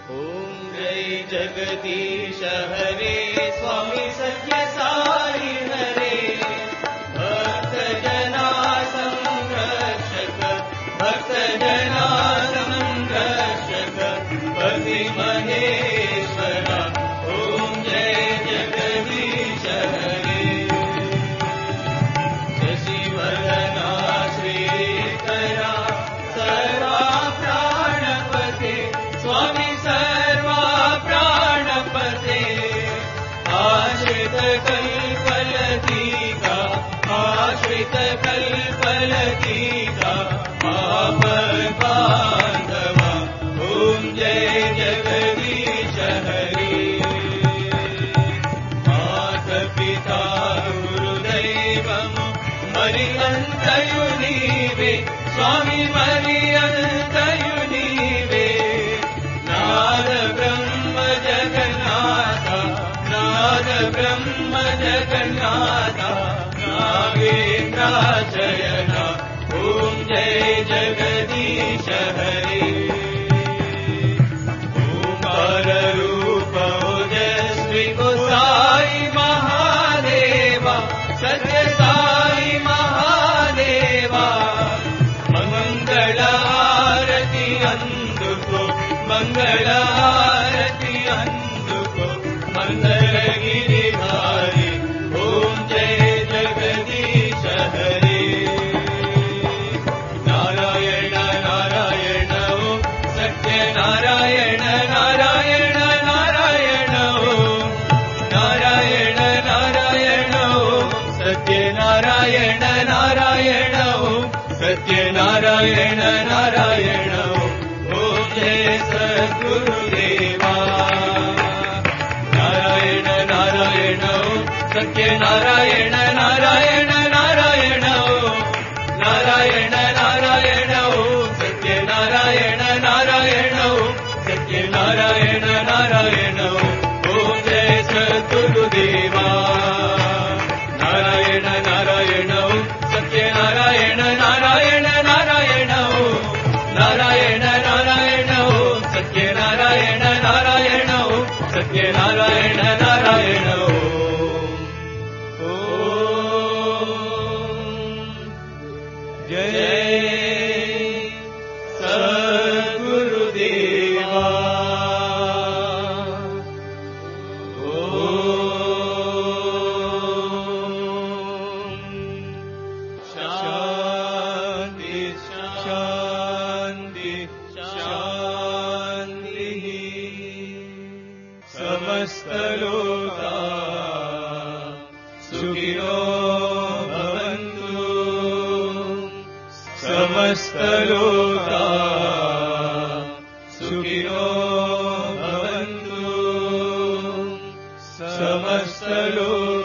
ओम जय जगदीश हरे स्वामी सत्य साई हरे भक्त जना संरक्षक भक्त जना संरक्षक पति महेश्वरा ओम जय जगदीश हरे शशिवदना श्रीकरा सर्वा प्राणपते स्वामी सर्वा प्राणपते आश्रित कल्पलतिका आपद बांधवा ओम जय जगदीश हरे मात पिता गुरुदैवमु मरियन्तयु नीवे स्वामी मरियन्तयु नीवे नाद ब्रह्म जगन्नाथा नागेन्द्राशयना ओम जय जगदीश हरे ओंकार रूप ओजस्वी साई महादेवा सत्य साई महादेवा मंगल आरती अंदुको मंगल आरती अंदुको मंदरगिरिधारी ओम जय जगदीश हरे नारायण नारायण ओम सत्य नारायण नारायण नारायण ओम नारायण नारायण ओम सत्य नारायण नारायण ओम सत्य नारायण नारायण ओम जय सद्गुरुदेवा नारायण नारायण ओम सत्य नारायण नारायण नारायण ओम नारायण नारायण ओम सत्य नारायण नारायण ओम सत्य नारायण नारायण ओम जय सद्गुरुदेवा नारायण नारायण ओम सत्य नारायण नारायण नारायण ओम नारायण नारायण ओम सत्य नारायण नारायण ओम सत्य नारायण नारायण ओम जय सद्गुरुदेवा शांति शांति शांति समस्त लोका सुखिनो भवन्तु समस्त लोका सुखिनो भवन्तु समस्त लोका